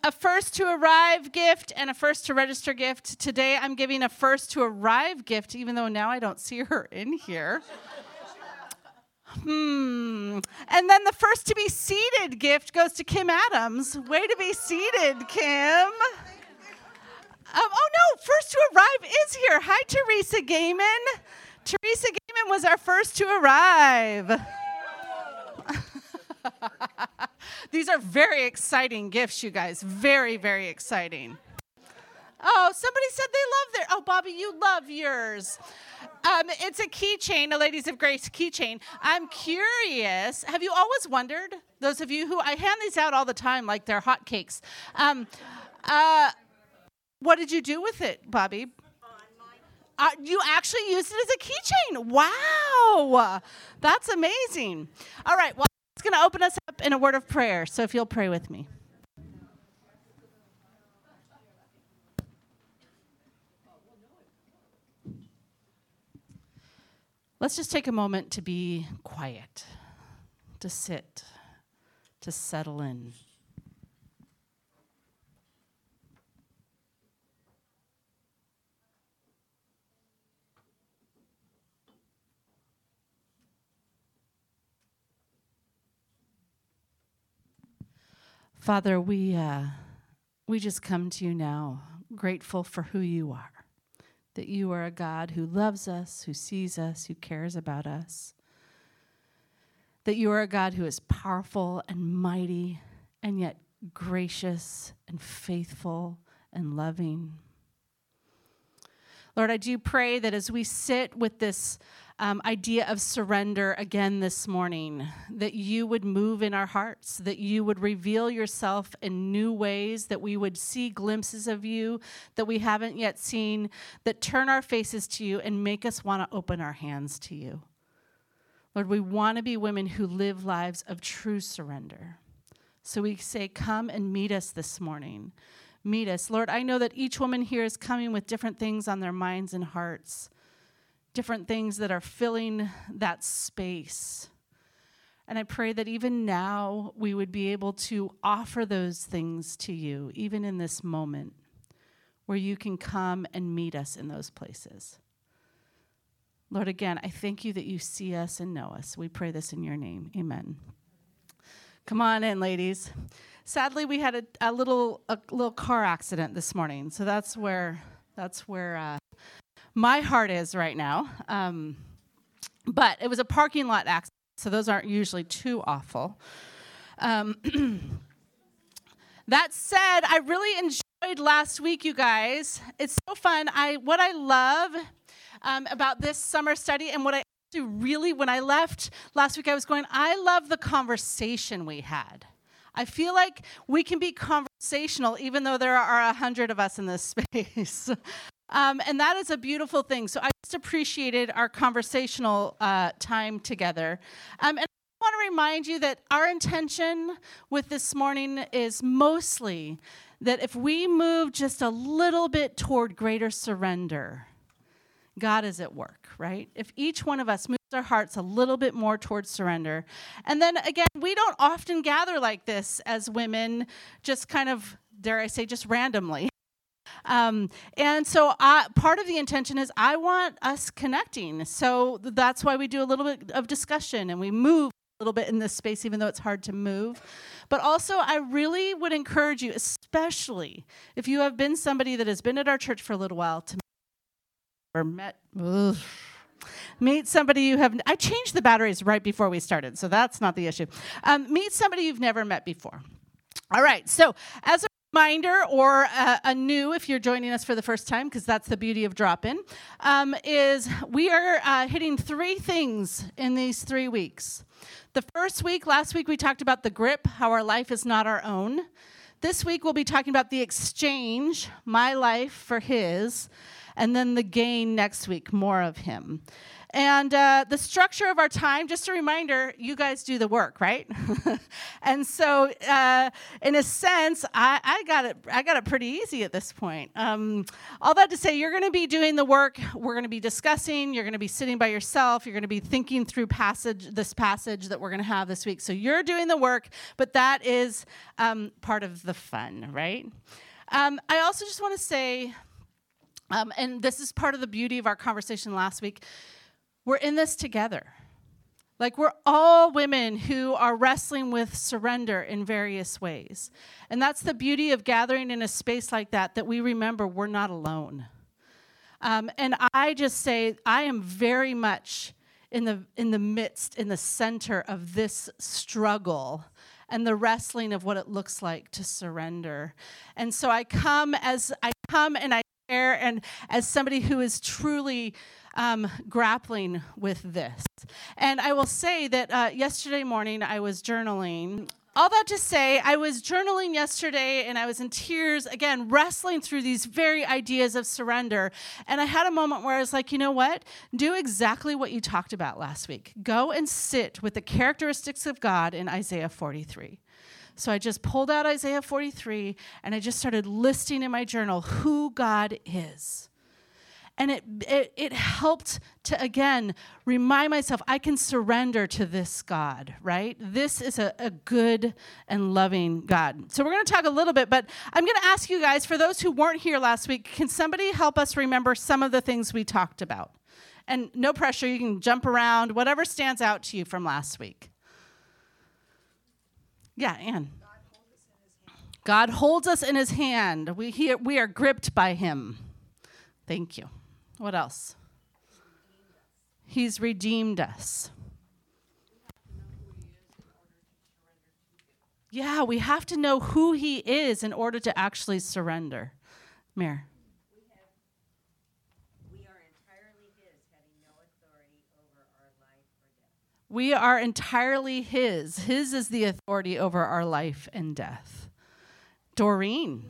a first to arrive gift and a first to register gift. Today I'm giving a first to arrive gift, even though now I don't see her in here. And then the first to be seated gift goes to Kim Adams. Way to be seated, Kim. Oh no, first to arrive is here. Hi, Teresa Gaiman. Teresa Gaiman was our first to arrive. These are very exciting gifts, you guys. Very, very exciting. Oh, somebody said they love their... Oh, Bobby, you love yours. It's a keychain, a Ladies of Grace keychain. I'm curious. Have you always wondered, those of you who... I hand these out all the time like they're hotcakes. What did you do with it, Bobby? You actually used it as a keychain. Wow. That's amazing. All right, well, it's going to open us up in a word of prayer, so if you'll pray with me. Let's just take a moment to be quiet, to sit, to settle in. Father, we just come to you now, grateful for who you are, that you are a God who loves us, who sees us, who cares about us, that you are a God who is powerful and mighty and yet gracious and faithful and loving. Lord, I do pray that as we sit with this idea of surrender again this morning, that you would move in our hearts, that you would reveal yourself in new ways, that we would see glimpses of you that we haven't yet seen, that turn our faces to you and make us want to open our hands to you. Lord, we want to be women who live lives of true surrender. So we say, come and meet us this morning. Meet us. Lord, I know that each woman here is coming with different things on their minds and hearts, different things that are filling that space. And I pray that even now we would be able to offer those things to you, even in this moment, where you can come and meet us in those places. Lord, again, I thank you that you see us and know us. We pray this in your name. Amen. Come on in, ladies. Sadly, we had a little car accident this morning, so that's where my heart is right now. But it was a parking lot accident, so those aren't usually too awful. That said, I really enjoyed last week, you guys. It's so fun. What I love about this summer study, and what I really, when I left last week, I was going, I love the conversation we had. I feel like we can be conversational even though there are 100 of us in this space. And that is a beautiful thing. So I just appreciated our conversational time together. And I want to remind you that our intention with this morning is mostly that if we move just a little bit toward greater surrender, God is at work, right? If each one of us moves our hearts a little bit more towards surrender. And then again, we don't often gather like this as women, just kind of, dare I say, just randomly. And so part of the intention is I want us connecting. So that's why we do a little bit of discussion and we move a little bit in this space, even though it's hard to move. But also, I really would encourage you, especially if you have been somebody that has been at our church for a little while, to meet somebody you have. I changed the batteries right before we started, so that's not the issue. Meet somebody you've never met before. All right, so as a reminder, or a new if you're joining us for the first time, because that's the beauty of drop-in, is we are hitting 3 things in these 3 weeks. The first week, last week, we talked about the grip, how our life is not our own. This week, we'll be talking about the exchange, my life for his, and then the gain next week, more of him. And the structure of our time, just a reminder, you guys do the work, right? And so, in a sense, I got it pretty easy at this point. All that to say, you're going to be doing the work. We're going to be discussing. You're going to be sitting by yourself. You're going to be thinking through this passage that we're going to have this week. So you're doing the work, but that is part of the fun, right? I also just want to say, and this is part of the beauty of our conversation last week, we're in this together. Like, we're all women who are wrestling with surrender in various ways. And that's the beauty of gathering in a space like that we remember we're not alone. And I just say, I am very much in the midst, in the center of this struggle and the wrestling of what it looks like to surrender. And so I come and I share, and as somebody who is truly grappling with this. And I will say that yesterday morning I was journaling. All that to say, I was journaling yesterday and I was in tears, again, wrestling through these very ideas of surrender. And I had a moment where I was like, you know what? Do exactly what you talked about last week. Go and sit with the characteristics of God in Isaiah 43. So I just pulled out Isaiah 43 and I just started listing in my journal who God is. And it helped to, again, remind myself I can surrender to this God, right? This is a good and loving God. So we're going to talk a little bit, but I'm going to ask you guys, for those who weren't here last week, can somebody help us remember some of the things we talked about? And no pressure, you can jump around, whatever stands out to you from last week. Yeah, Ann. God holds us in his hand. We are gripped by him. Thank you. What else? He's redeemed us. Yeah, we have to know who he is in order to actually surrender. Mayor. We are entirely his, having no authority over our life or death. We are entirely his. His is the authority over our life and death. Doreen.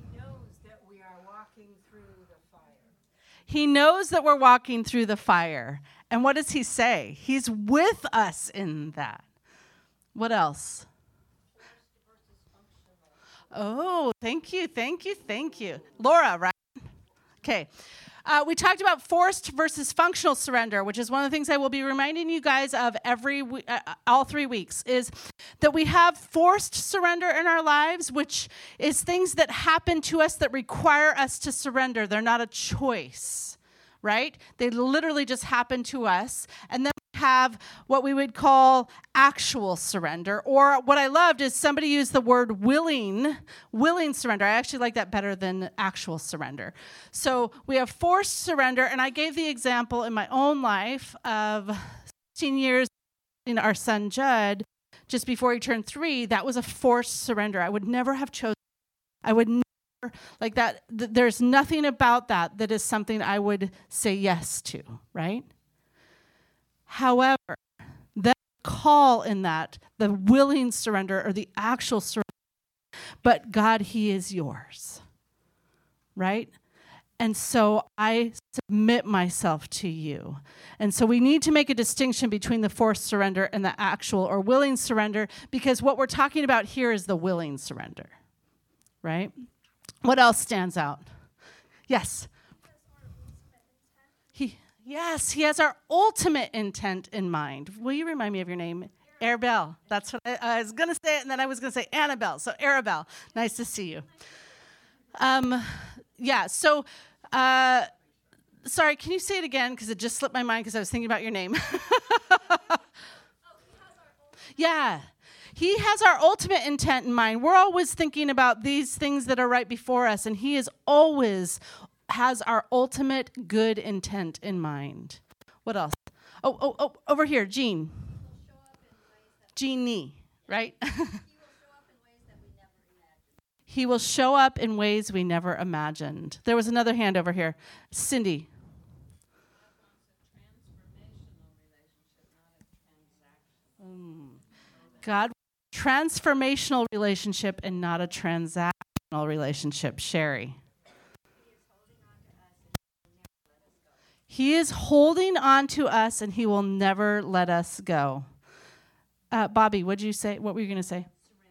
He knows that we're walking through the fire. And what does he say? He's with us in that. What else? Oh, thank you. Laura, right? Okay. We talked about forced versus functional surrender, which is one of the things I will be reminding you guys of all 3 weeks, is that we have forced surrender in our lives, which is things that happen to us that require us to surrender. They're not a choice, right? They literally just happen to us. And then we have what we would call actual surrender, or what I loved is somebody used the word willing surrender. I actually like that better than actual surrender. So we have forced surrender, and I gave the example in my own life of 16 years in our son Judd, just before he turned 3. That was a forced surrender. I would never have chosen. I would never, like that. There's nothing about that is something I would say yes to, right? However, that call in that, the willing surrender or the actual surrender, but God, he is yours, right? And so I submit myself to you. And so we need to make a distinction between the forced surrender and the actual or willing surrender, because what we're talking about here is the willing surrender, right? What else stands out? Yes. He has our ultimate intent in mind. Will you remind me of your name? Arabelle. That's what I was going to say it, and then I was going to say Annabelle. So Arabelle, nice to see you. Sorry, can you say it again? Because it just slipped my mind because I was thinking about your name. Yeah. He has our ultimate intent in mind. We're always thinking about these things that are right before us, and he is always has our ultimate good intent in mind. What else? Oh, over here, Jean. Jeannie, right? He will show up in ways we never imagined. There was another hand over here. Cindy. God, transformational relationship and not a transactional relationship. Sherry. He is holding on to us, and he will never let us go. Bobby, what did you say? What were you going to say?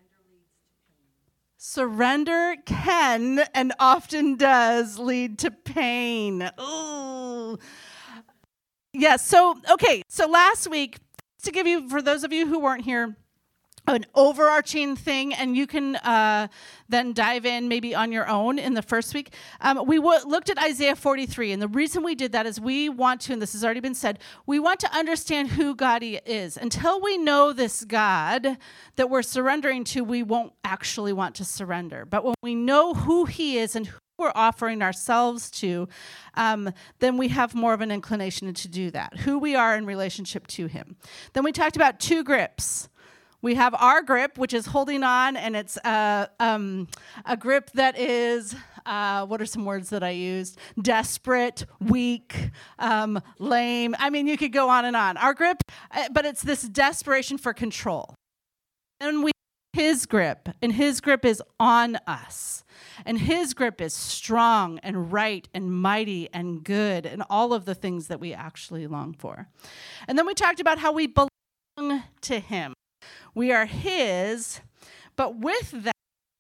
Surrender can and often does lead to pain. Ooh. Yes, so last week, to give you, for those of you who weren't here, an overarching thing, and you can then dive in maybe on your own in the first week. We looked at Isaiah 43, and the reason we did that is we want to, and this has already been said, we want to understand who God is. Until we know this God that we're surrendering to, we won't actually want to surrender. But when we know who he is and who we're offering ourselves to, then we have more of an inclination to do that, who we are in relationship to him. Then we talked about two grips. We have our grip, which is holding on, and it's a grip that is, what are some words that I used? Desperate, weak, lame. I mean, you could go on and on. Our grip, but it's this desperation for control. And we have his grip, and his grip is on us. And his grip is strong and right and mighty and good and all of the things that we actually long for. And then we talked about how we belong to him. We are his, but with that.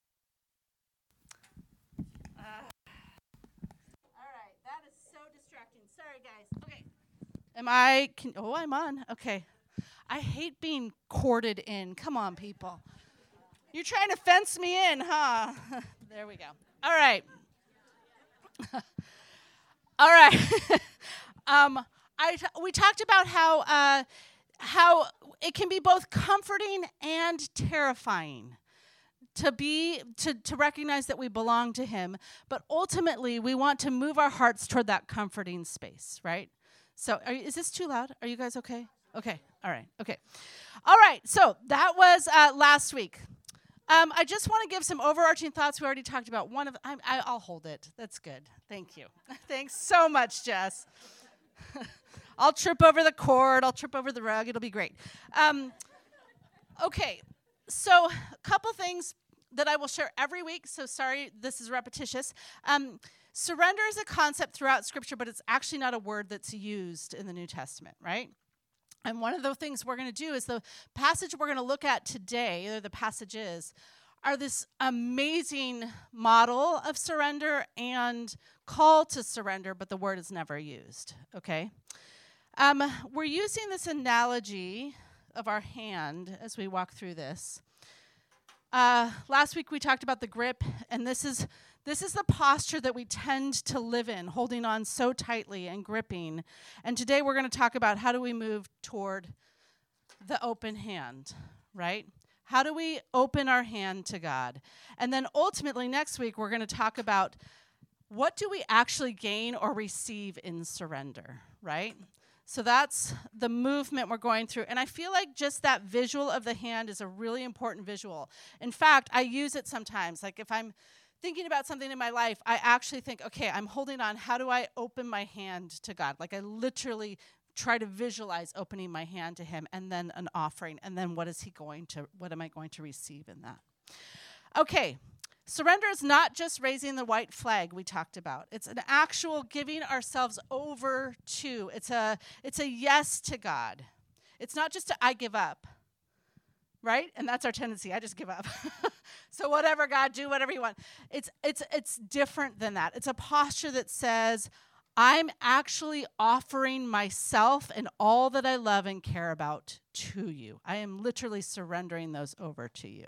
All right, that is so distracting. Sorry, guys. Okay. I'm on. Okay. I hate being corded in. Come on, people. You're trying to fence me in, huh? There we go. All right. All right. We talked about how it can be both comforting and terrifying to recognize that we belong to him, but ultimately we want to move our hearts toward that comforting space, right? So is this too loud? Are you guys okay? Okay. All right. Okay. All right. So that was last week. I just want to give some overarching thoughts. We already talked about one of. I'll hold it. That's good. Thank you. Thanks so much, Jess. I'll trip over the cord. I'll trip over the rug. It'll be great. Okay. So a couple things that I will share every week. So sorry, this is repetitious. Surrender is a concept throughout Scripture, but it's actually not a word that's used in the New Testament, right? And one of the things we're going to do is the passage we're going to look at today, or the passages, are this amazing model of surrender and call to surrender, but the word is never used, okay? We're using this analogy of our hand as we walk through this. Last week we talked about the grip, and this is the posture that we tend to live in, holding on so tightly and gripping. And today we're going to talk about how do we move toward the open hand, right? How do we open our hand to God? And then ultimately next week we're going to talk about what do we actually gain or receive in surrender, right? So that's the movement we're going through. And I feel like just that visual of the hand is a really important visual. In fact, I use it sometimes. Like if I'm thinking about something in my life, I actually think, okay, I'm holding on. How do I open my hand to God? Like I literally try to visualize opening my hand to him and then an offering. And then what am I going to receive in that? Okay. Surrender is not just raising the white flag we talked about. It's an actual giving ourselves over to. It's a yes to God. It's not just I give up, right? And that's our tendency. I just give up. So whatever, God, do whatever you want. It's different than that. It's a posture that says, I'm actually offering myself and all that I love and care about to you. I am literally surrendering those over to you.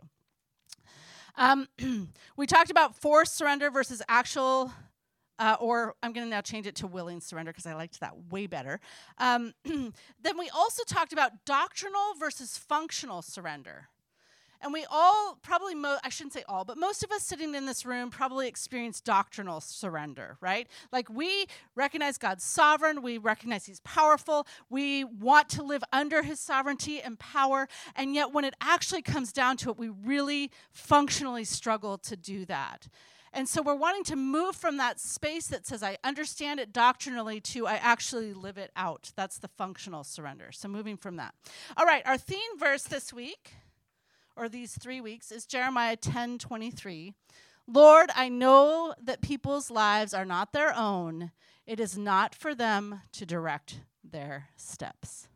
We talked about forced surrender versus actual, or I'm going to now change it to willing surrender because I liked that way better. Then we also talked about doctrinal versus functional surrender. And we all probably, I shouldn't say all, but most of us sitting in this room probably experience doctrinal surrender, right? Like we recognize God's sovereign, we recognize he's powerful, we want to live under his sovereignty and power, and yet when it actually comes down to it, we really functionally struggle to do that. And so we're wanting to move from that space that says I understand it doctrinally to I actually live it out. That's the functional surrender. So moving from that. All right, our theme verse this week, or these 3 weeks, is Jeremiah 10:23. Lord, I know that people's lives are not their own. It is not for them to direct their steps.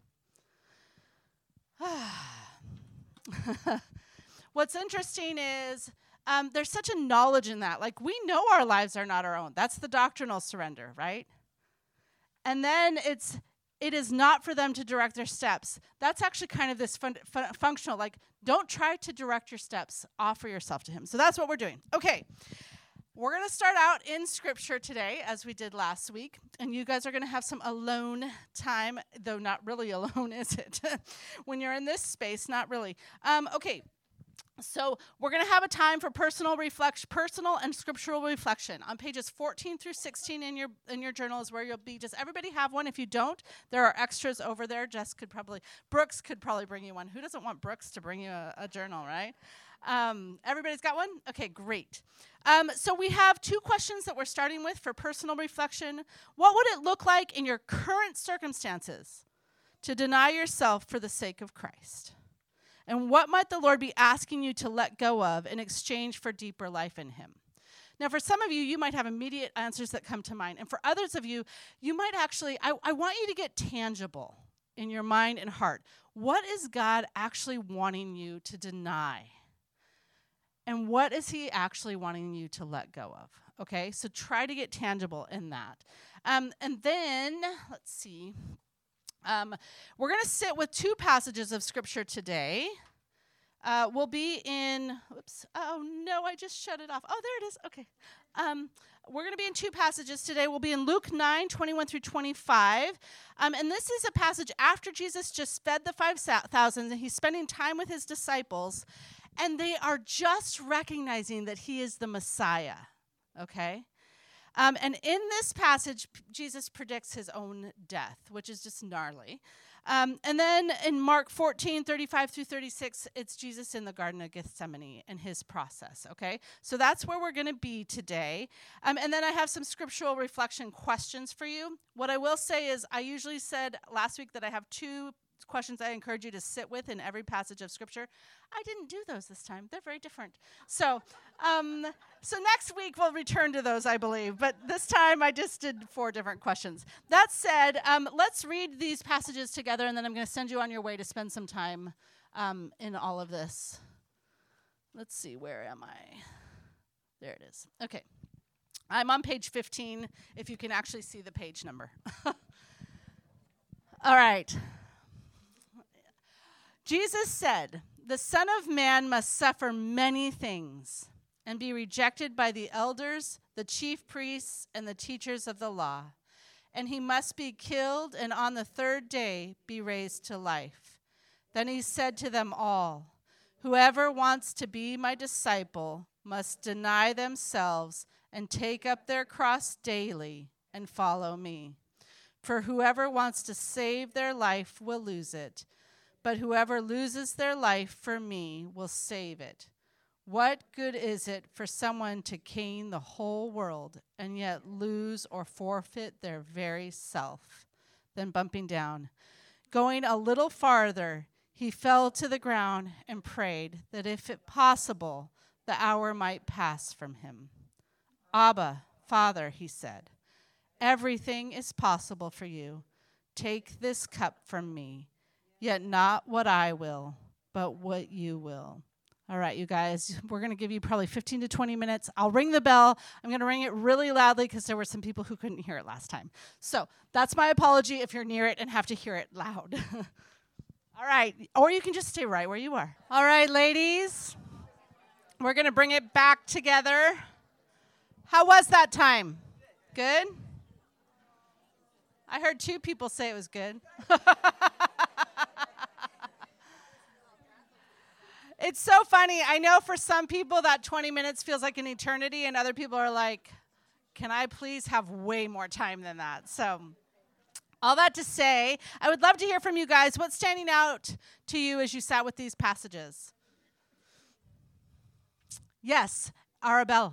What's interesting is there's such a knowledge in that. Like, we know our lives are not our own. That's the doctrinal surrender, right? And then it is not for them to direct their steps. That's actually kind of this functional, like, don't try to direct your steps. Offer yourself to him. So that's what we're doing. Okay. We're going to start out in Scripture today, as we did last week. And you guys are going to have some alone time, though not really alone, is it? When you're in this space, not really. Okay. So we're going to have a time for personal and scriptural reflection. On pages 14 through 16 in your journal is where you'll be. Does everybody have one? If you don't, there are extras over there. Brooks could probably bring you one. Who doesn't want Brooks to bring you a journal, right? Everybody's got one? Okay, great. So we have 2 questions that we're starting with for personal reflection. What would it look like in your current circumstances to deny yourself for the sake of Christ? And what might the Lord be asking you to let go of in exchange for deeper life in him? Now, for some of you, you might have immediate answers that come to mind. And for others of you, you might actually, I want you to get tangible in your mind and heart. What is God actually wanting you to deny? And what is he actually wanting you to let go of? Okay, so try to get tangible in that. And then, let's see. We're going to sit with 2 passages of Scripture today. We'll be in, oh no, I just shut it off. Oh, there it is. Okay. We're going to be in 2 passages today. We'll be in Luke 9, 21 through 25. And this is a passage after Jesus just fed the 5,000, and he's spending time with his disciples, and they are just recognizing that he is the Messiah. Okay? And in this passage, Jesus predicts his own death, which is just gnarly. And then in Mark 14, 35 through 36, it's Jesus in the Garden of Gethsemane and his process, okay? So that's where we're going to be today. And then I have some scriptural reflection questions for you. What I will say is I usually said last week that I have 2 questions I encourage you to sit with in every passage of Scripture. I didn't do those this time. They're very different. So next week we'll return to those, I believe. But this time I just did 4 different questions. That said, let's read these passages together, and then I'm going to send you on your way to spend some time in all of this. Let's see, where am I? There it is. Okay. I'm on page 15, if you can actually see the page number. All right. Jesus said, "The Son of Man must suffer many things and be rejected by the elders, the chief priests, and the teachers of the law. And he must be killed and on the 3rd day be raised to life." Then he said to them all, "Whoever wants to be my disciple must deny themselves and take up their cross daily and follow me. For whoever wants to save their life will lose it. But whoever loses their life for me will save it. What good is it for someone to gain the whole world and yet lose or forfeit their very self?" Then bumping down. Going a little farther, he fell to the ground and prayed that if it possible, the hour might pass from him. "Abba, Father," he said, "everything is possible for you. Take this cup from me. Yet not what I will, but what you will." All right, you guys, we're going to give you probably 15 to 20 minutes. I'll ring the bell. I'm going to ring it really loudly because there were some people who couldn't hear it last time. So that's my apology if you're near it and have to hear it loud. All right, or you can just stay right where you are. All right, ladies, we're going to bring it back together. How was that time? Good? I heard 2 people say it was good. It's so funny. I know for some people that 20 minutes feels like an eternity, and other people are like, can I please have way more time than that? So all that to say, I would love to hear from you guys. What's standing out to you as you sat with these passages? Yes, Arabella.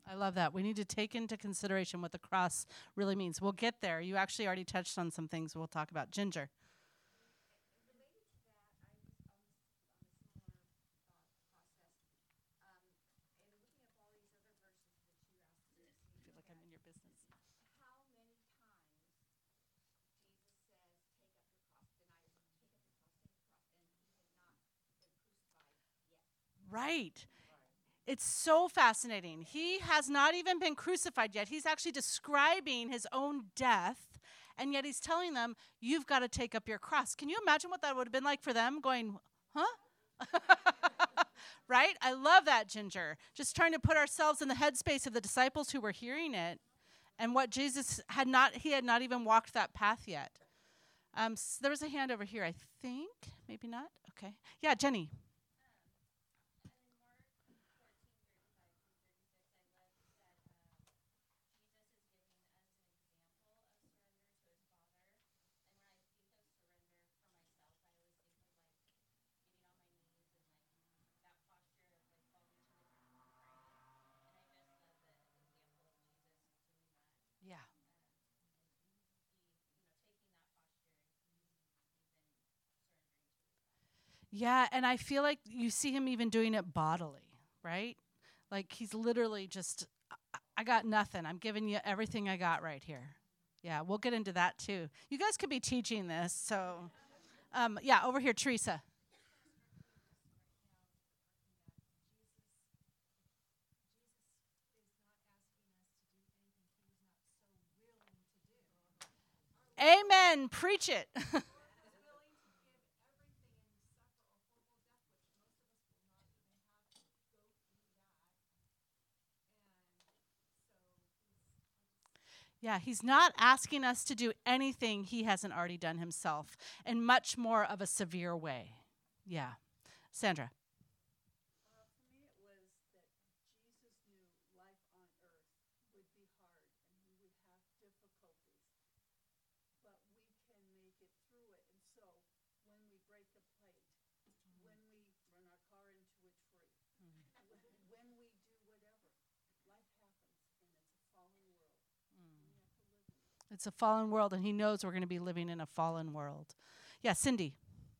I love that. We need to take into consideration what the cross really means. We'll get there. You actually already touched on some things we'll talk about. Ginger. Related to that, I was on a similar process. And looking up all these other verses that you asked me to I feel like I'm in your business. how many times Jesus says, take up your cross, deny yourself, take up your cross, and he had not been crucified yet. Right. It's so fascinating. He has not even been crucified yet. He's actually describing his own death, and yet he's telling them, you've got to take up your cross. Can you imagine what that would have been like for them going, huh? Right? I love that, Ginger. Just trying to put ourselves in the headspace of the disciples who were hearing it and what Jesus had not even walked that path yet. So there was a hand over here, I think. Maybe not. Okay. Yeah, Jenny. Yeah. Yeah, and I feel like you see him even doing it bodily, right? Like he's literally just, I got nothing. I'm giving you everything I got right here. Yeah, we'll get into that too. You guys could be teaching this, so yeah, over here, Teresa. Amen. Preach it. Yeah, he's not asking us to do anything he hasn't already done himself in much more of a severe way. Yeah. Sandra. For me, it was that Jesus knew life on earth would be hard and we would have difficulties, but we can make it through it. And so when we break a plate, when we run our car into a tree, when we do whatever, life happens and it's a fallen world. We have to live in it. It's a fallen world, and he knows we're going to be living in a fallen world. Yeah, Cindy.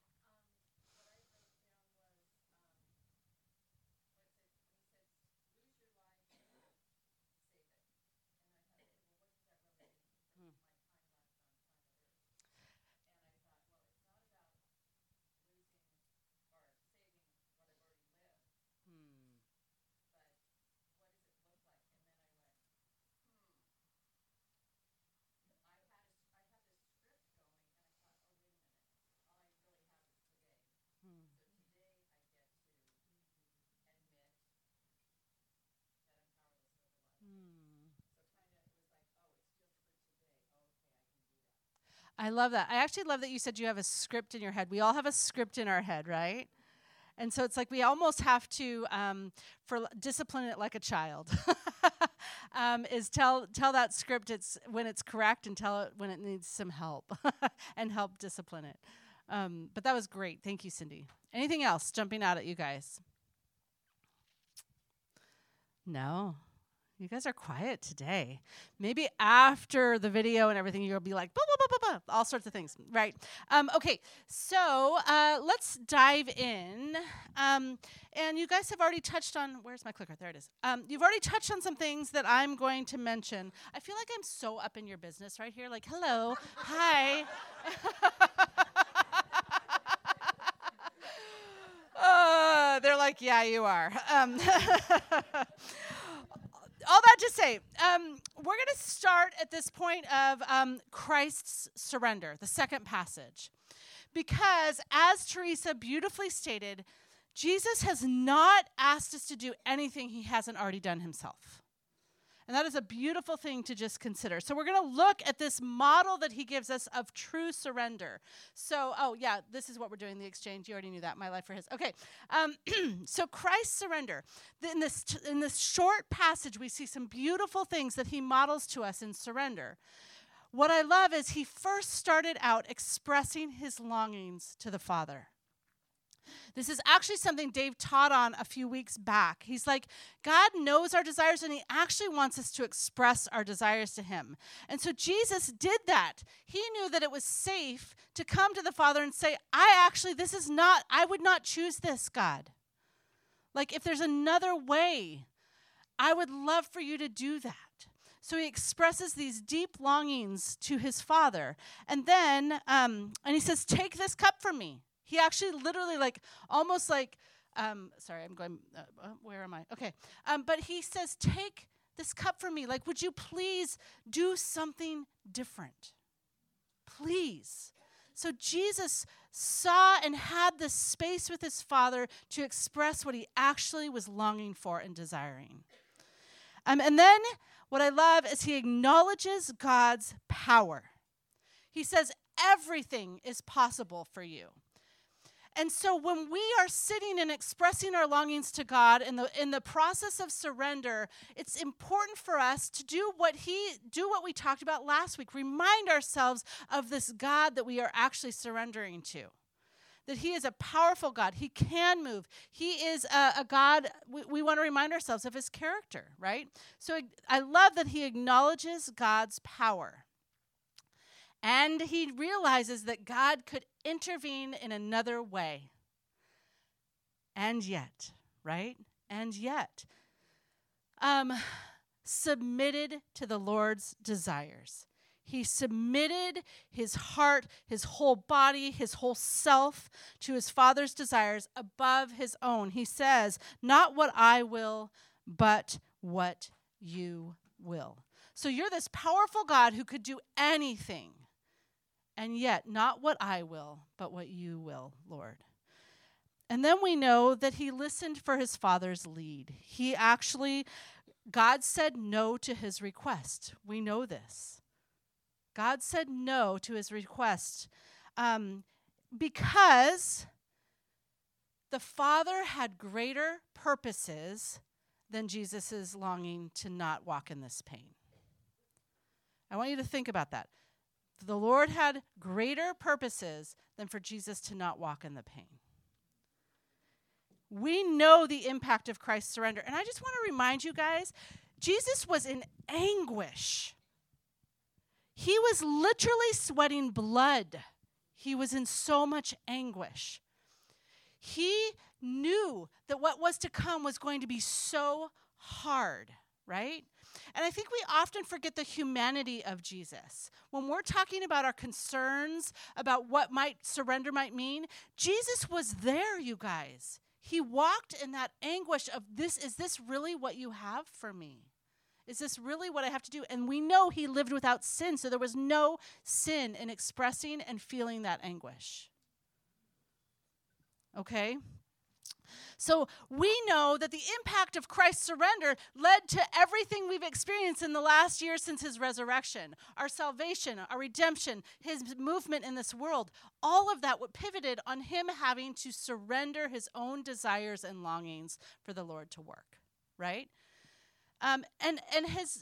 I love that. I actually love that you said you have a script in your head. We all have a script in our head, right? And so it's like we almost have to, discipline it like a child. Is tell that script when it's correct and tell it when it needs some help and help discipline it. But that was great. Thank you, Cindy. Anything else jumping out at you guys? No. You guys are quiet today. Maybe after the video and everything, you'll be like, blah, blah, blah, blah, blah, all sorts of things, right? Okay, so let's dive in. And you guys have already touched on, where's my clicker? There it is. You've already touched on some things that I'm going to mention. I feel like I'm so up in your business right here, like, hello, hi. They're like, yeah, you are. All that to say, we're going to start at this point of Christ's surrender, the second passage. Because, as Teresa beautifully stated, Jesus has not asked us to do anything he hasn't already done himself. And that is a beautiful thing to just consider. So we're going to look at this model that he gives us of true surrender. So, this is what we're doing, the exchange. You already knew that, my life for his. Okay, so Christ's surrender. In this short passage, we see some beautiful things that he models to us in surrender. What I love is he first started out expressing his longings to the Father. This is actually something Dave taught on a few weeks back. He's like, God knows our desires, and he actually wants us to express our desires to him. And so Jesus did that. He knew that it was safe to come to the Father and say, I would not choose this, God. Like, if there's another way, I would love for you to do that. So he expresses these deep longings to his Father. And then, and he says, take this cup from me. He actually literally sorry, I'm going, where am I? Okay. But he says, take this cup from me. Like, would you please do something different? Please. So Jesus saw and had this space with his Father to express what he actually was longing for and desiring. And then what I love is he acknowledges God's power. He says, everything is possible for you. And so when we are sitting and expressing our longings to God in the process of surrender, it's important for us to do what we talked about last week. Remind ourselves of this God that we are actually surrendering to. That he is a powerful God. He can move. He is a God, we want to remind ourselves of his character, right? So I love that he acknowledges God's power. And he realizes that God could intervene in another way. And yet, right? And yet, submitted to the Lord's desires. He submitted his heart, his whole body, his whole self to his Father's desires above his own. He says, not what I will, but what you will. So you're this powerful God who could do anything. And yet, not what I will, but what you will, Lord. And then we know that he listened for his Father's lead. God said no to his request. We know this. God said no to his request because the Father had greater purposes than Jesus' longing to not walk in this pain. I want you to think about that. The Lord had greater purposes than for Jesus to not walk in the pain. We know the impact of Christ's surrender. And I just want to remind you guys, Jesus was in anguish. He was literally sweating blood. He was in so much anguish. He knew that what was to come was going to be so hard, right? And I think we often forget the humanity of Jesus. When we're talking about our concerns about what surrender might mean, Jesus was there, you guys. He walked in that anguish of is this really what you have for me? Is this really what I have to do? And we know he lived without sin, so there was no sin in expressing and feeling that anguish. Okay? So we know that the impact of Christ's surrender led to everything we've experienced in the last year since his resurrection. Our salvation, our redemption, his movement in this world. All of that pivoted on him having to surrender his own desires and longings for the Lord to work, right? And his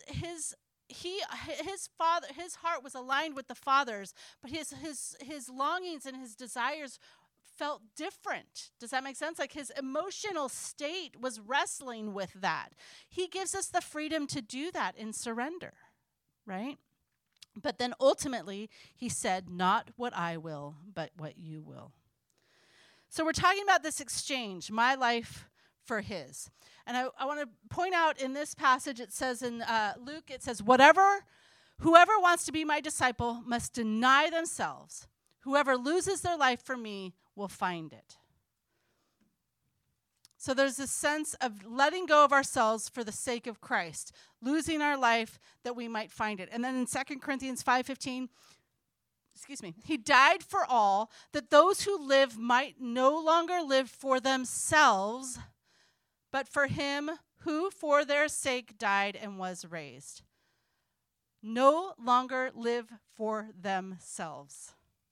heart was aligned with the Father's, but his longings and his desires felt different. Does that make sense? Like his emotional state was wrestling with that. He gives us the freedom to do that in surrender, right? But then ultimately, he said, not what I will, but what you will. So we're talking about this exchange, my life for his. And I want to point out in this passage, it says in Luke, it says, whoever wants to be my disciple must deny themselves. Whoever loses their life for me will find it. So there's this sense of letting go of ourselves for the sake of Christ, losing our life that we might find it. And then in 2 Corinthians 5:15, he died for all, that those who live might no longer live for themselves, but for him who for their sake died and was raised. No longer live for themselves.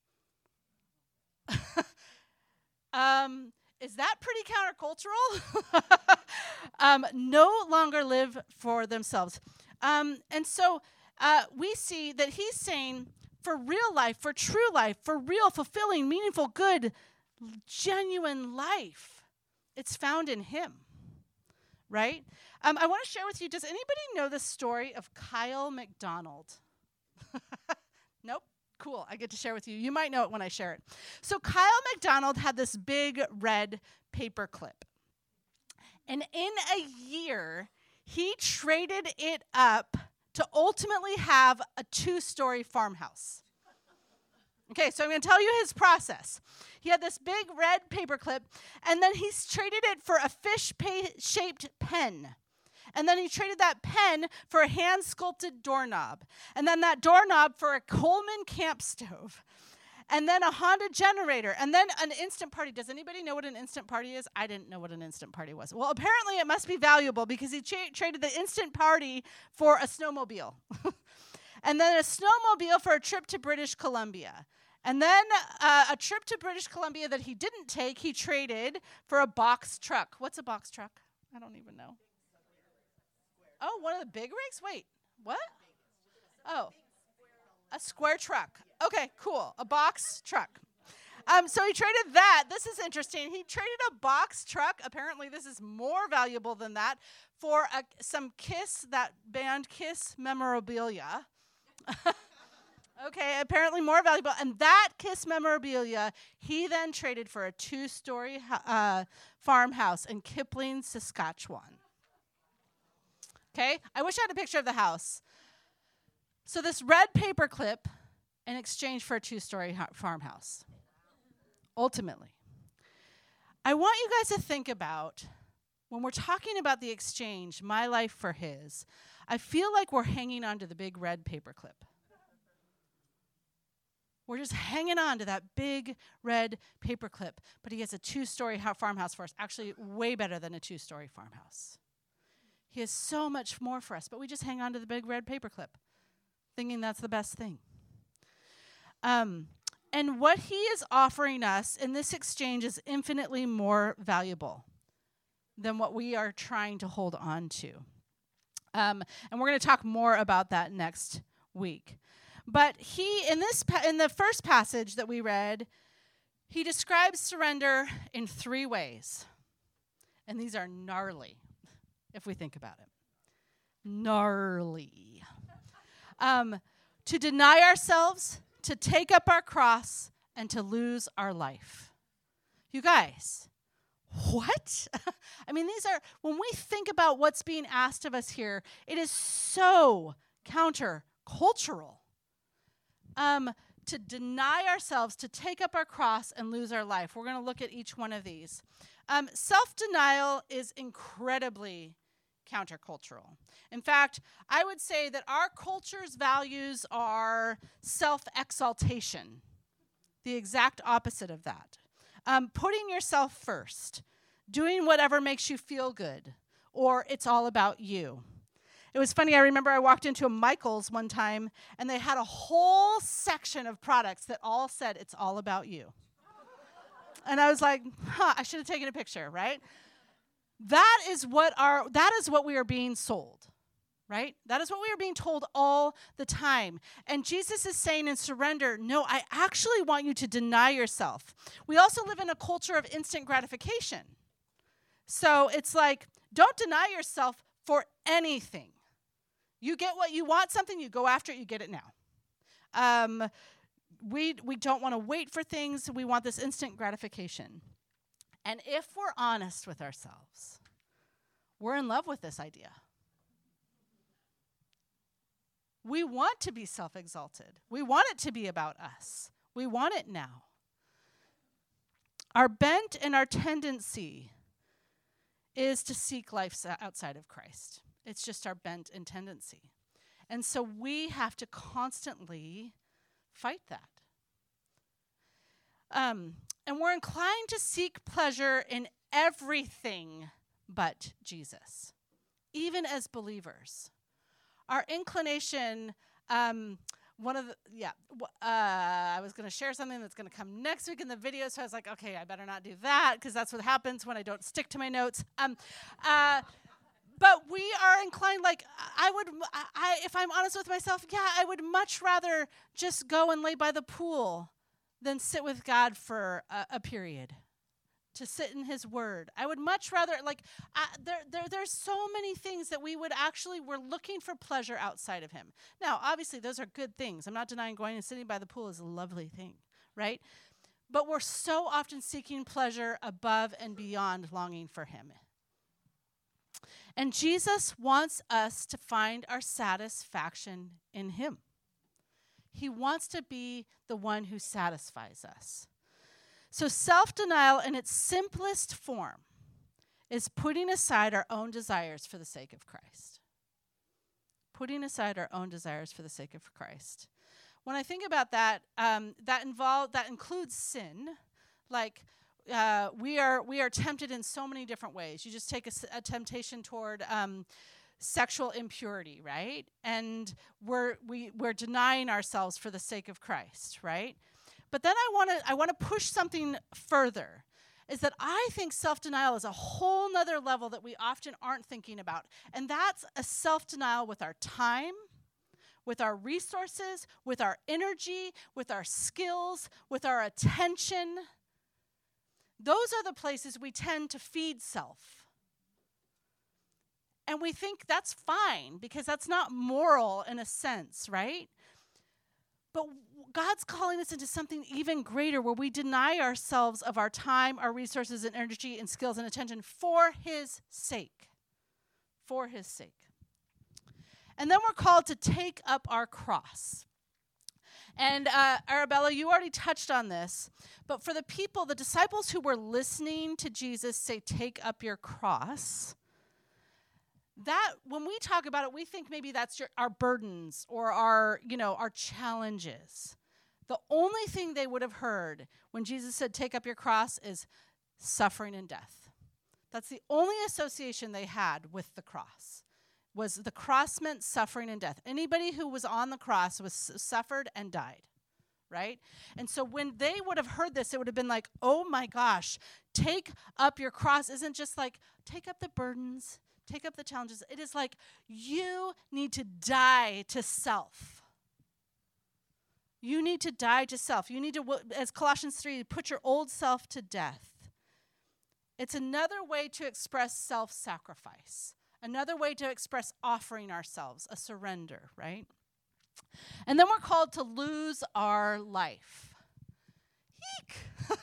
Is that pretty countercultural? No longer live for themselves. And so we see that he's saying for real life, for true life, for real, fulfilling, meaningful, good genuine life, it's found in him, right? I want to share with you, does anybody know the story of Kyle McDonald? Nope. Cool. I get to share with you. You might know it when I share it. So Kyle McDonald had this big red paper clip. And in a year, he traded it up to ultimately have a 2-story farmhouse. Okay, so I'm going to tell you his process. He had this big red paperclip, and then he's traded it for a fish-shaped pen. And then he traded that pen for a hand-sculpted doorknob. And then that doorknob for a Coleman camp stove. And then a Honda generator. And then an Instant Party. Does anybody know what an Instant Party is? I didn't know what an Instant Party was. Well, apparently it must be valuable because he traded the Instant Party for a snowmobile. And then a snowmobile for a trip to British Columbia. And then a trip to British Columbia that he didn't take, he traded for a box truck. What's a box truck? I don't even know. Oh, one of the big rigs? Wait, what? Oh, a square truck. Okay, cool. A box truck. So he traded that. This is interesting. He traded a box truck. Apparently, this is more valuable than that for some Kiss, that band Kiss memorabilia. Okay, apparently more valuable. And that Kiss memorabilia, he then traded for a 2-story farmhouse in Kipling, Saskatchewan. Okay, I wish I had a picture of the house. So this red paperclip in exchange for a 2-story farmhouse. Ultimately, I want you guys to think about, when we're talking about the exchange, my life for his, I feel like we're hanging on to the big red paperclip. We're just hanging on to that big red paperclip, but he has a 2-story farmhouse for us. Actually, way better than a 2-story farmhouse. He has so much more for us, but we just hang on to the big red paperclip, thinking that's the best thing. And what he is offering us in this exchange is infinitely more valuable than what we are trying to hold on to. And we're going to talk more about that next week. But he, in the first passage that we read, he describes surrender in 3 ways. And these are gnarly, if we think about it. Gnarly. To deny ourselves, to take up our cross, and to lose our life. You guys, what? I mean, these are, when we think about what's being asked of us here, it is so counter-cultural. To deny ourselves, to take up our cross, and lose our life. We're going to look at each one of these. Self-denial is incredibly countercultural. In fact, I would say that our culture's values are self-exaltation, the exact opposite of that. Putting yourself first, doing whatever makes you feel good, or it's all about you. It was funny, I remember I walked into a Michael's one time, and they had a whole section of products that all said, it's all about you. And I was like, I should have taken a picture, right? That is what we are being sold, right? That is what we are being told all the time. And Jesus is saying in surrender, no, I actually want you to deny yourself. We also live in a culture of instant gratification. So it's like, don't deny yourself for anything. You get what you want, something, you go after it, you get it now. We don't want to wait for things. We want this instant gratification. And if we're honest with ourselves, we're in love with this idea. We want to be self-exalted. We want it to be about us. We want it now. Our bent and our tendency is to seek life outside of Christ. It's just our bent and tendency. And so we have to constantly fight that. And we're inclined to seek pleasure in everything but Jesus, even as believers. Our inclination, I was going to share something that's going to come next week in the video, so I was like, okay, I better not do that, because that's what happens when I don't stick to my notes. But we are inclined, if I'm honest with myself, I would much rather just go and lay by the pool than sit with God for a period, to sit in his word. I would much rather, there's so many things that we're looking for pleasure outside of him. Now, obviously, those are good things. I'm not denying going and sitting by the pool is a lovely thing, right? But we're so often seeking pleasure above and beyond longing for him. And Jesus wants us to find our satisfaction in him. He wants to be the one who satisfies us. So self-denial in its simplest form is putting aside our own desires for the sake of Christ. Putting aside our own desires for the sake of Christ. When I think about that, that includes sin. Like we are tempted in so many different ways. You just take a temptation toward sexual impurity, right? And we're denying ourselves for the sake of Christ, right? But then I want to push something further, is that I think self-denial is a whole nother level that we often aren't thinking about. And that's a self-denial with our time, with our resources, with our energy, with our skills, with our attention. Those are the places we tend to feed self. And we think that's fine because that's not moral in a sense, right? But God's calling us into something even greater where we deny ourselves of our time, our resources and energy and skills and attention for his sake. For his sake. And then we're called to take up our cross. And Arabella, you already touched on this, but for the disciples who were listening to Jesus say, take up your cross, that when we talk about it, we think maybe that's our burdens or our challenges. The only thing they would have heard when Jesus said, take up your cross is suffering and death. That's the only association they had with the cross, was the cross meant suffering and death. Anybody who was on the cross was suffered and died, right? And so when they would have heard this, it would have been like, oh my gosh, take up your cross isn't just like, take up the burdens, take up the challenges. It is like you need to die to self. You need to die to self. You need to, as Colossians 3, put your old self to death. It's another way to express self-sacrifice. Another way to express offering ourselves, a surrender, right? And then we're called to lose our life. Eek!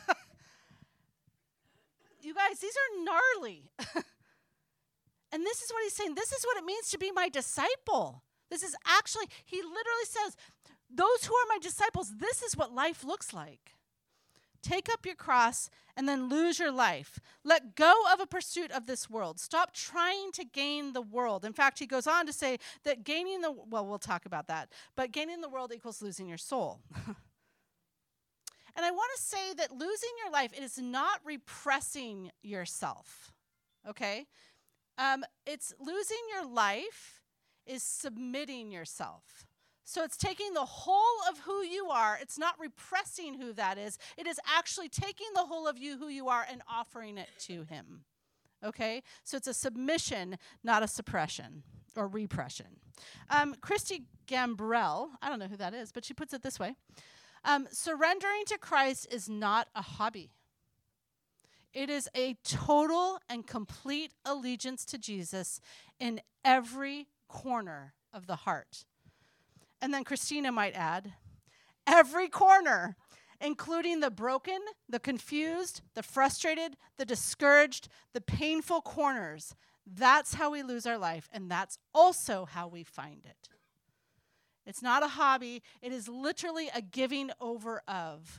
You guys, these are gnarly. And this is what he's saying. This is what it means to be my disciple. This is actually, he literally says, those who are my disciples, this is what life looks like. Take up your cross and then lose your life. Let go of a pursuit of this world. Stop trying to gain the world. In fact, he goes on to say that we'll talk about that, but gaining the world equals losing your soul. And I want to say that losing your life, it is not repressing yourself, okay? It's losing your life is submitting yourself. So it's taking the whole of who you are. It's not repressing who that is. It is actually taking the whole of you, who you are, and offering it to him. Okay? So it's a submission, not a suppression or repression. Christy Gambrell, I don't know who that is, but she puts it this way. Surrendering to Christ is not a hobby. It is a total and complete allegiance to Jesus in every corner of the heart. And then Christina might add, every corner, including the broken, the confused, the frustrated, the discouraged, the painful corners. That's how we lose our life, and that's also how we find it. It's not a hobby. It is literally a giving over of.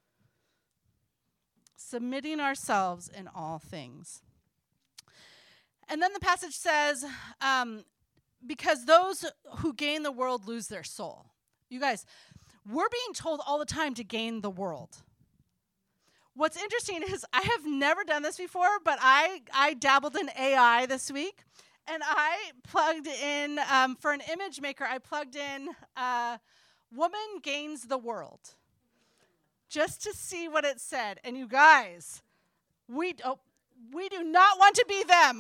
Submitting ourselves in all things. And then the passage says, because those who gain the world lose their soul. You guys, we're being told all the time to gain the world. What's interesting is I have never done this before, but I dabbled in AI this week, and I plugged in, for an image maker, I plugged in woman gains the world, just to see what it said. And you guys, we do not want to be them.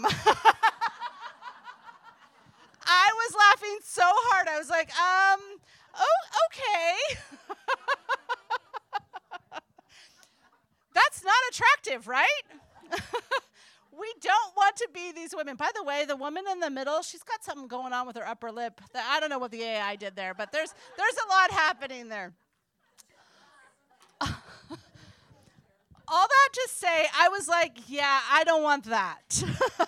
I was laughing so hard. I was like, okay. brave, right? We don't want to be these women. By the way, the woman in the middle, she's got something going on with her upper lip. I don't know what the AI did there, but there's a lot happening there. All that to say, I was like, yeah, I don't want that.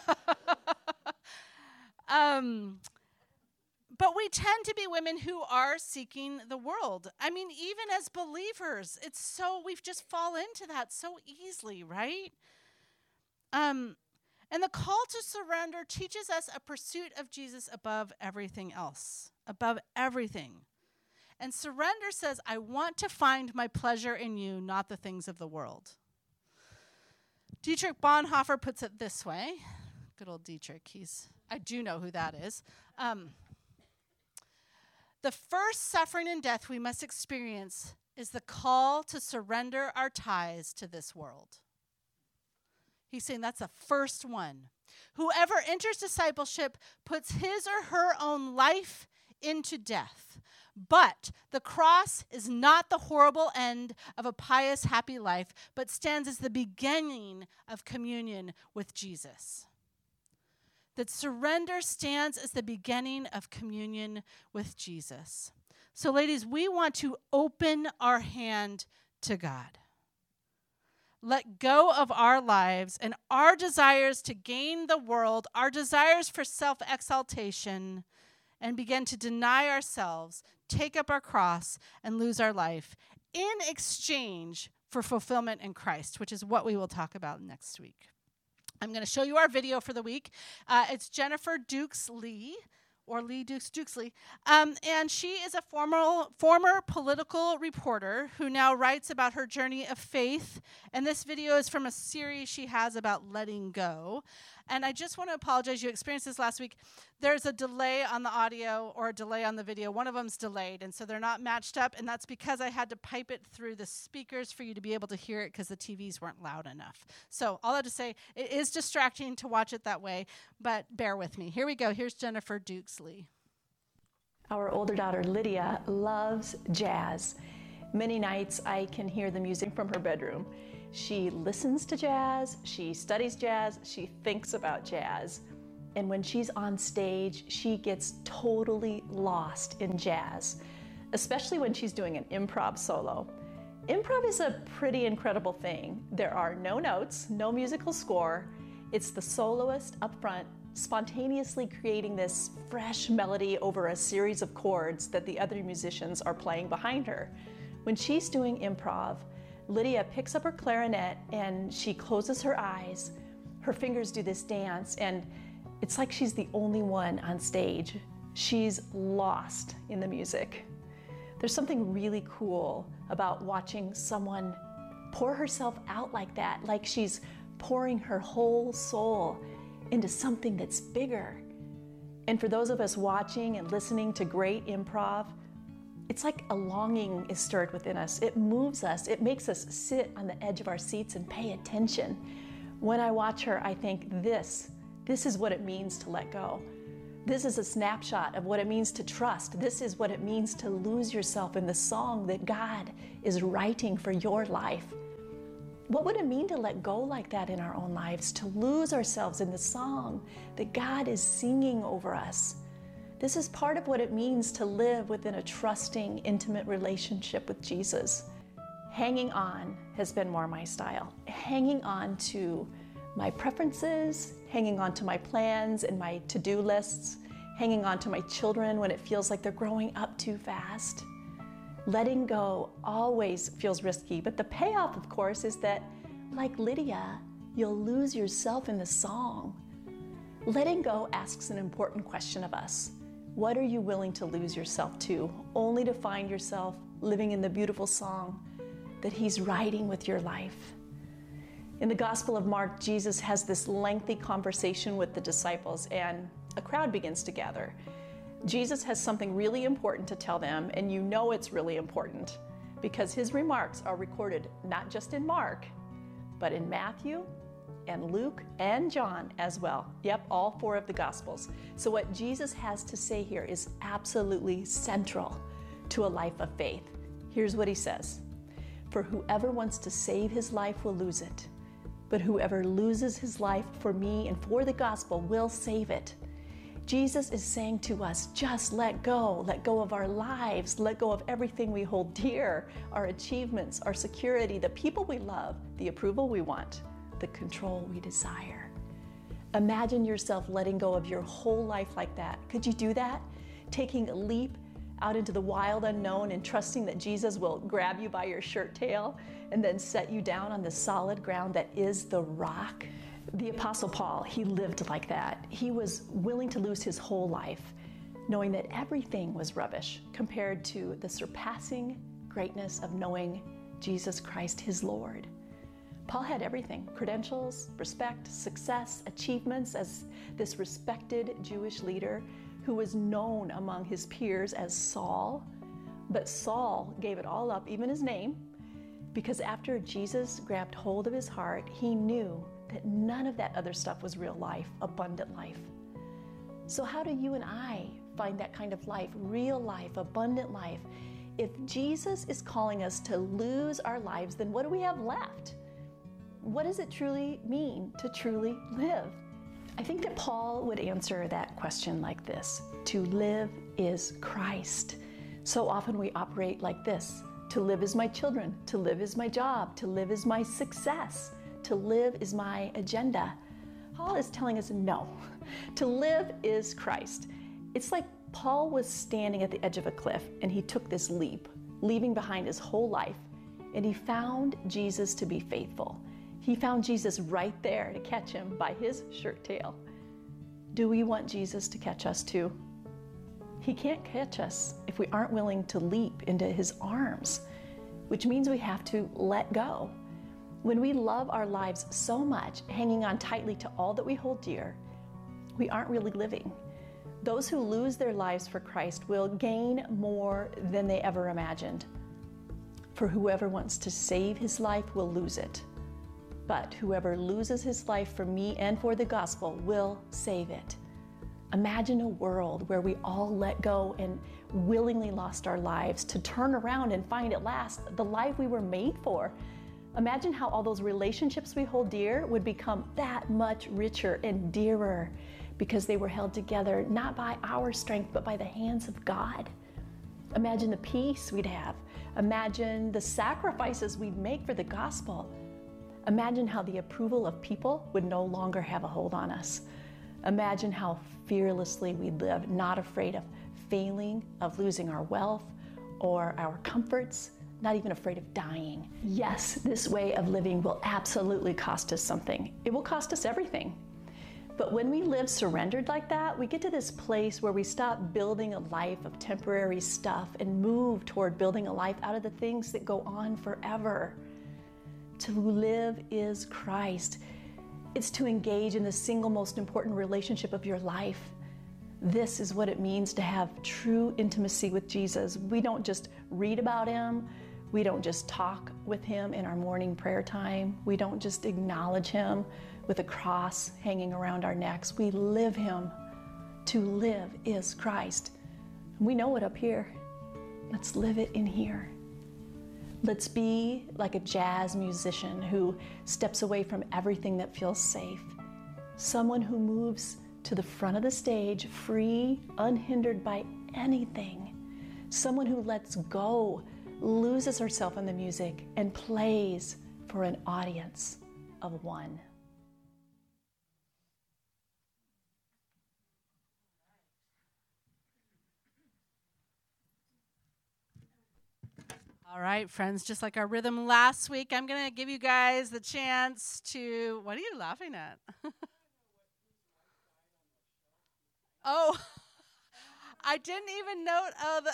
But we tend to be women who are seeking the world. I mean, even as believers, we just fall into that so easily, right? And the call to surrender teaches us a pursuit of Jesus above everything else, above everything. And surrender says, I want to find my pleasure in you, not the things of the world. Dietrich Bonhoeffer puts it this way. Good old Dietrich. I do know who that is. The first suffering and death we must experience is the call to surrender our ties to this world. He's saying that's the first one. Whoever enters discipleship puts his or her own life into death. But the cross is not the horrible end of a pious, happy life, but stands as the beginning of communion with Jesus. That surrender stands as the beginning of communion with Jesus. So, ladies, we want to open our hand to God. Let go of our lives and our desires to gain the world, our desires for self-exaltation, and begin to deny ourselves, take up our cross, and lose our life in exchange for fulfillment in Christ, which is what we will talk about next week. I'm going to show you our video for the week. It's Jennifer Dukes-Lee, or Lee Dukes-Lee, and she is a former political reporter who now writes about her journey of faith, and this video is from a series she has about letting go. And I just want to apologize. You experienced this last week. There's a delay on the audio or a delay on the video. One of them's delayed, and so they're not matched up, and that's because I had to pipe it through the speakers for you to be able to hear it because the TVs weren't loud enough. So all that to say, it is distracting to watch it that way, but bear with me. Here we go. Here's Jennifer Dukes-Lee. Our older daughter, Lydia, loves jazz. Many nights I can hear the music from her bedroom. She listens to jazz, she studies jazz, she thinks about jazz. And when she's on stage, she gets totally lost in jazz, especially when she's doing an improv solo. Improv is a pretty incredible thing. There are no notes, no musical score. It's the soloist up front spontaneously creating this fresh melody over a series of chords that the other musicians are playing behind her. When she's doing improv, Lydia picks up her clarinet and she closes her eyes. Her fingers do this dance, and it's like she's the only one on stage. She's lost in the music. There's something really cool about watching someone pour herself out like that, like she's pouring her whole soul into something that's bigger. And for those of us watching and listening to great improv, it's like a longing is stirred within us. It moves us. It makes us sit on the edge of our seats and pay attention. When I watch her, I think this is what it means to let go. This is a snapshot of what it means to trust. This is what it means to lose yourself in the song that God is writing for your life. What would it mean to let go like that in our own lives, to lose ourselves in the song that God is singing over us? This is part of what it means to live within a trusting, intimate relationship with Jesus. Hanging on has been more my style. Hanging on to my preferences, hanging on to my plans and my to-do lists, hanging on to my children when it feels like they're growing up too fast. Letting go always feels risky, but the payoff, of course, is that, like Lydia, you'll lose yourself in the song. Letting go asks an important question of us. What are you willing to lose yourself to, only to find yourself living in the beautiful song that He's writing with your life? In the Gospel of Mark, Jesus has this lengthy conversation with the disciples, and a crowd begins to gather. Jesus has something really important to tell them, and you know it's really important because His remarks are recorded not just in Mark, but in Matthew and Luke and John as well. Yep, all four of the Gospels. So what Jesus has to say here is absolutely central to a life of faith. Here's what He says: "For whoever wants to save his life will lose it, but whoever loses his life for me and for the gospel will save it. Jesus is saying to us, just let go of our lives, let go of everything we hold dear, our achievements, our security, the people we love, the approval we want, the control we desire. Imagine yourself letting go of your whole life like that. Could you do that? Taking a leap out into the wild unknown and trusting that Jesus will grab you by your shirt tail and then set you down on the solid ground that is the rock. The Apostle Paul, he lived like that. He was willing to lose his whole life, knowing that everything was rubbish compared to the surpassing greatness of knowing Jesus Christ, his Lord. Paul had everything: credentials, respect, success, achievements as this respected Jewish leader who was known among his peers as Saul. But Saul gave it all up, even his name, because after Jesus grabbed hold of his heart, he knew that none of that other stuff was real life, abundant life. So how do you and I find that kind of life, real life, abundant life? If Jesus is calling us to lose our lives, then what do we have left? What does it truly mean to truly live? I think that Paul would answer that question like this: to live is Christ. So often we operate like this: to live is my children, to live is my job, to live is my success, to live is my agenda. Paul is telling us no. To live is Christ. It's like Paul was standing at the edge of a cliff and he took this leap, leaving behind his whole life, and he found Jesus to be faithful. He found Jesus right there to catch him by his shirt tail. Do we want Jesus to catch us too? He can't catch us if we aren't willing to leap into his arms, which means we have to let go. When we love our lives so much, hanging on tightly to all that we hold dear, we aren't really living. Those who lose their lives for Christ will gain more than they ever imagined. For whoever wants to save his life will lose it. But whoever loses his life for me and for the gospel will save it. Imagine a world where we all let go and willingly lost our lives to turn around and find at last the life we were made for. Imagine how all those relationships we hold dear would become that much richer and dearer because they were held together not by our strength but by the hands of God. Imagine the peace we'd have. Imagine the sacrifices we'd make for the gospel. Imagine how the approval of people would no longer have a hold on us. Imagine how fearlessly we'd live, not afraid of failing, of losing our wealth or our comforts, not even afraid of dying. Yes, this way of living will absolutely cost us something. It will cost us everything. But when we live surrendered like that, we get to this place where we stop building a life of temporary stuff and move toward building a life out of the things that go on forever. To live is Christ. It's to engage in the single most important relationship of your life. This is what it means to have true intimacy with Jesus. We don't just read about him. We don't just talk with him in our morning prayer time. We don't just acknowledge him with a cross hanging around our necks. We live him. To live is Christ. We know it up here. Let's live it in here. Let's be like a jazz musician who steps away from everything that feels safe. Someone who moves to the front of the stage, free, unhindered by anything. Someone who lets go, loses herself in the music, and plays for an audience of one. All right, friends, just like our rhythm last week, I'm going to give you guys the chance to... What are you laughing at? Oh, I didn't even note...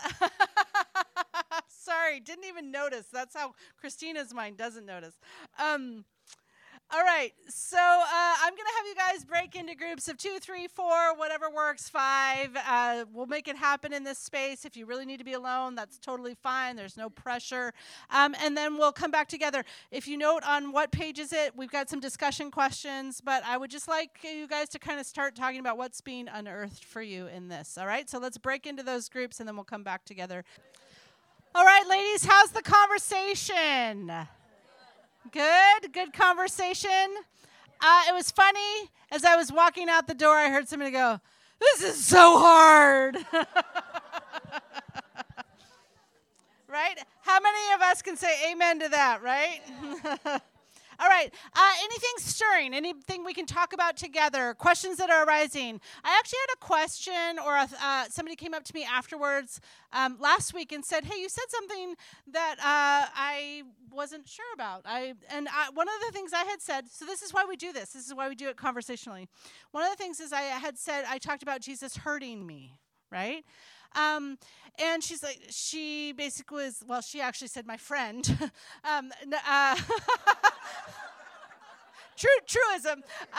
Sorry, didn't even notice. That's how Christina's mind doesn't notice. All right, so I'm going to have you guys break into groups of 2, 3, 4, whatever works, 5. We'll make it happen in this space. If you really need to be alone, that's totally fine. There's no pressure. And then we'll come back together. If you note on what page is it, we've got some discussion questions, but I would just like you guys to kind of start talking about what's being unearthed for you in this, all right? So let's break into those groups, and then we'll come back together. All right, ladies, how's the conversation? Good conversation. It was funny. As I was walking out the door, I heard somebody go, "This is so hard." Right? How many of us can say amen to that, right? All right. Anything stirring? Anything we can talk about together? Questions that are arising? I actually had a question, or somebody came up to me afterwards last week and said, "Hey, you said something that I wasn't sure about." One of the things I had said, so this is why we do this. This is why we do it conversationally. One of the things is I talked about Jesus hurting me, right? And she basically was, well, she actually said my friend. Truism.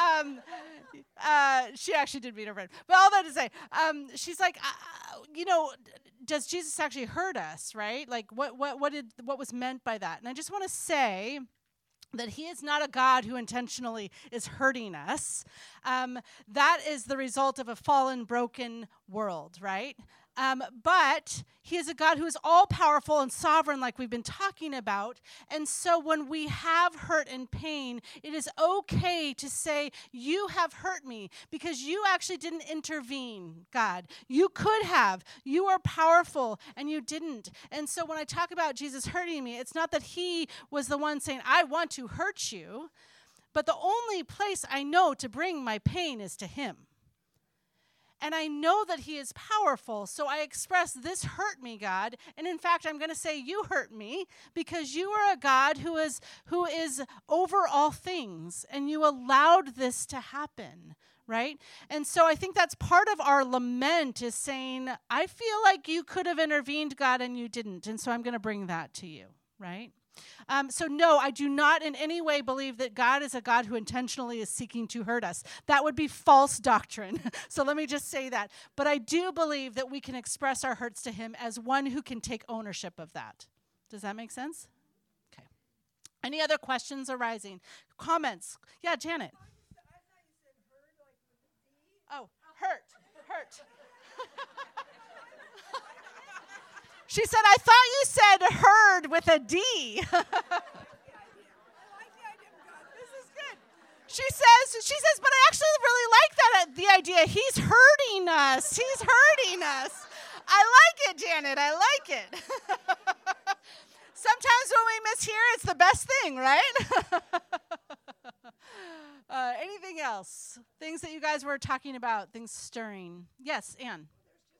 She actually did meet her friend. But all that to say, she's like, does Jesus actually hurt us, right? Like, what was meant by that? And I just want to say that he is not a God who intentionally is hurting us. That is the result of a fallen, broken world, right? But he is a God who is all-powerful and sovereign, like we've been talking about. And so when we have hurt and pain, it is okay to say, "You have hurt me," because you actually didn't intervene, God. You could have. You are powerful, and you didn't. And so when I talk about Jesus hurting me, it's not that he was the one saying, "I want to hurt you," but the only place I know to bring my pain is to him. And I know that he is powerful, so I express, "This hurt me, God." And in fact, I'm going to say, "You hurt me," because you are a God who is over all things, and you allowed this to happen, right? And so I think that's part of our lament, is saying, "I feel like you could have intervened, God, and you didn't." And so I'm going to bring that to you, right? So no, I do not in any way believe that God is a God who intentionally is seeking to hurt us. That would be false doctrine. So let me just say that. But I do believe that we can express our hurts to him as one who can take ownership of that. Does that make sense? Okay. Any other questions arising? Comments? Yeah, Janet. I thought you said herd, like with a D. Oh, hurt. She said, "I thought you said herd with a D." I like the idea of God. This is good. She says, "But I actually really like that, the idea. He's hurting us. He's hurting us." I like it, Janet. I like it. Sometimes when we mishear, it's the best thing, right? Anything else? Things that you guys were talking about, things stirring. Yes, Ann.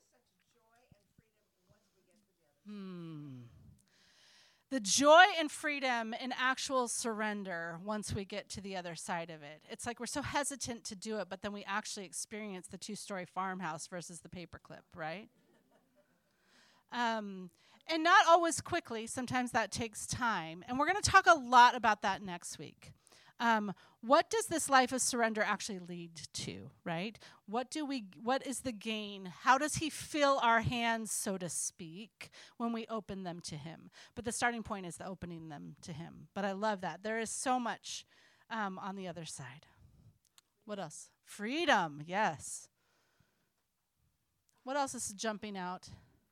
The joy and freedom in actual surrender once we get to the other side of it. It's like we're so hesitant to do it, but then we actually experience the 2-story farmhouse versus the paperclip, right? And not always quickly. Sometimes that takes time. And we're going to talk a lot about that next week. What does this life of surrender actually lead to, right? What is the gain? How does he fill our hands, so to speak, when we open them to him? But the starting point is the opening them to him. But I love that. There is so much on the other side. What else? Freedom, yes. What else is jumping out?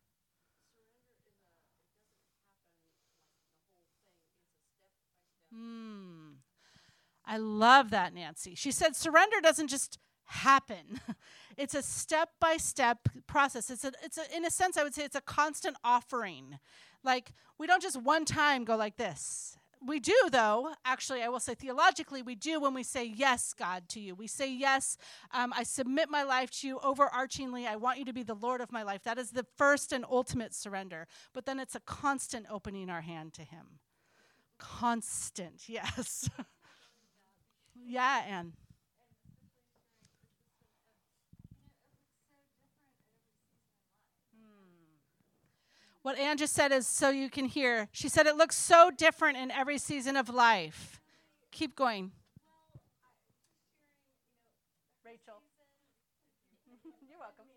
I love that, Nancy. She said surrender doesn't just happen. It's a step-by-step process. In a sense, I would say it's a constant offering. Like, we don't just one time go like this. We do, though. Actually, I will say theologically, we do when we say yes, God, to you. We say yes, I submit my life to you overarchingly. I want you to be the Lord of my life. That is the first and ultimate surrender. But then it's a constant opening our hand to him. Constant, yes. Yeah, Anne. What Anne just said is so you can hear. She said it looks so different in every season of life. Keep going. Rachel. You're welcome.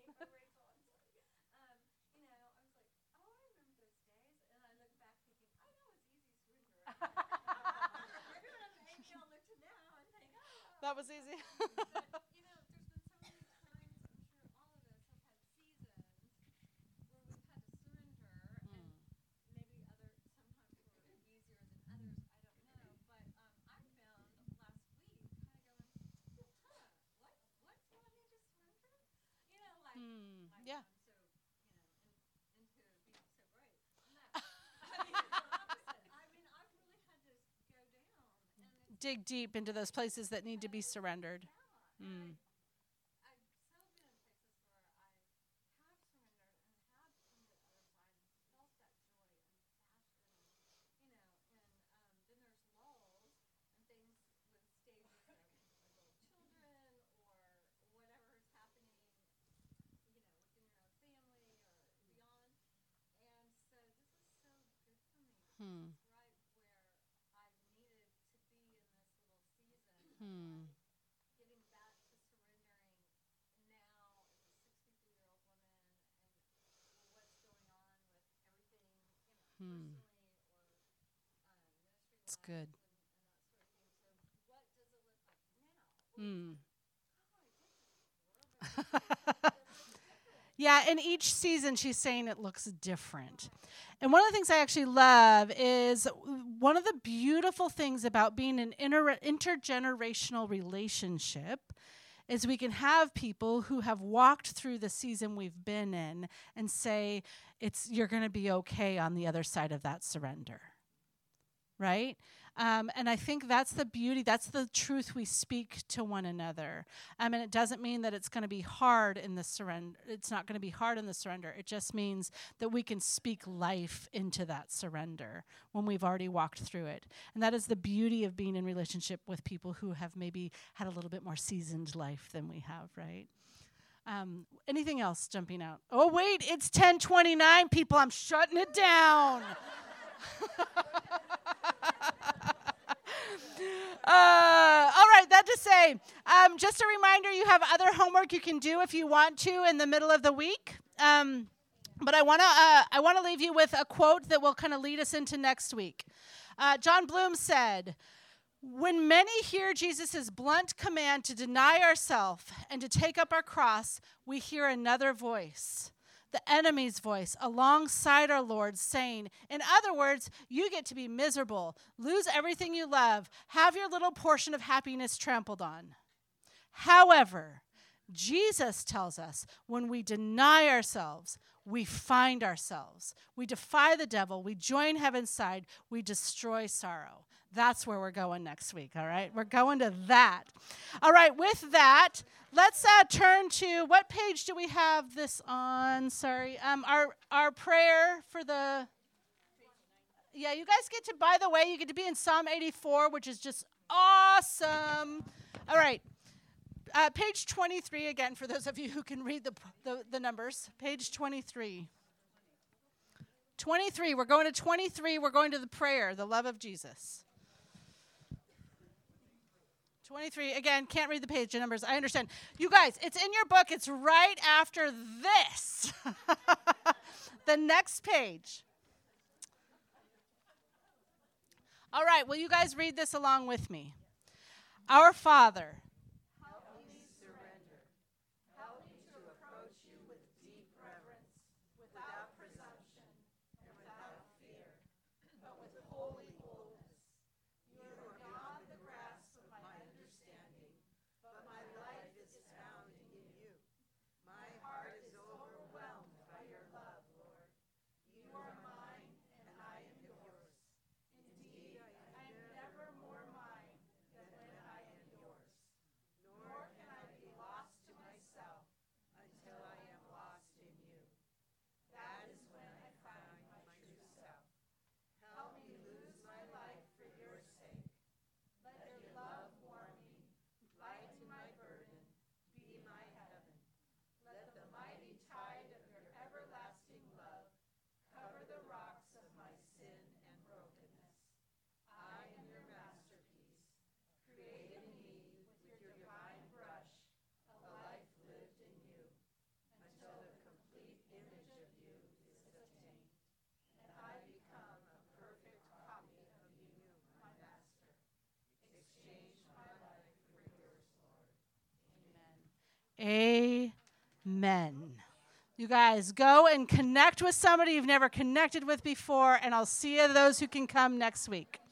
That was easy. There's been so many times, I'm sure all of us have had seasons where we've had to surrender, and maybe sometimes were easier than others, I don't know, but Yeah. Into being so bright. I mean, I've really had to go down and Dig deep into those places that need to be surrendered. Mm. I've so been in places where I have surrendered and have come to the other side and felt that joy and passion, and then there's lulls and things with stages of adult children or whatever is happening, within your own family or beyond. And so this is so good for me. Hmm. It's right where I've needed to be in this little season. Hmm. Getting back to surrendering now as a 63-year-old woman and what's going on with everything, Hmm. personally or ministry It's wise good. and that sort of thing. So what does it look like now? Hmm. Oh, I did this before, but Yeah, in each season, she's saying it looks different. And one of the things I actually love is one of the beautiful things about being an intergenerational relationship is we can have people who have walked through the season we've been in and say, you're going to be okay on the other side of that surrender. Right? And I think that's the beauty, that's the truth we speak to one another. And it doesn't mean that it's going to be hard in the surrender. It's not going to be hard in the surrender. It just means that we can speak life into that surrender when we've already walked through it. And that is the beauty of being in relationship with people who have maybe had a little bit more seasoned life than we have, right? Anything else jumping out? Oh, wait, it's 10:29, people. I'm shutting it down. All right, that to say, just a reminder, you have other homework you can do if you want to in the middle of the week. But I want to leave you with a quote that will kind of lead us into next week. John Bloom said, "When many hear Jesus' blunt command to deny ourselves and to take up our cross, we hear another voice, the enemy's voice, alongside our Lord, saying, in other words, you get to be miserable, lose everything you love, have your little portion of happiness trampled on. However, Jesus tells us when we deny ourselves, we find ourselves. We defy the devil. We join heaven's side. We destroy sorrow." That's where we're going next week, all right? We're going to that. All right, with that, let's turn to, what page do we have this on? Sorry. Our prayer for the, yeah, you guys get to, by the way, you get to be in Psalm 84, which is just awesome. All right. Page 23 again, for those of you who can read the numbers. Page 23. 23, we're going to 23. We're going to the prayer, the love of Jesus. 23, again, can't read the page numbers. I understand. You guys, it's in your book. It's right after this. The next page. All right, will you guys read this along with me? Our Father, Help me surrender. Help me to approach you with deep reverence, without presumption and without fear, but with holy boldness. You are beyond the grasp of my understanding, but my life is found in you. My heart is overwhelmed by your love, Lord. You are mine, and I am yours. Indeed, I am never more mine than when I am yours. Nor can I be lost to myself until I am lost in you. That is when I find my true self. Help me lose my life for your sake. Let your love warm me, lighten my burden, be my heaven. Let the mighty tide of your everlasting love cover the rocks of my sin and brokenness. I am your masterpiece. Create in me with your divine brush a life lived in you, until the complete image of you is attained, and I become a perfect copy of you, my master. Exchange my life for yours, Lord. amen. You guys, go and connect with somebody you've never connected with before, and I'll see you those who can come next week.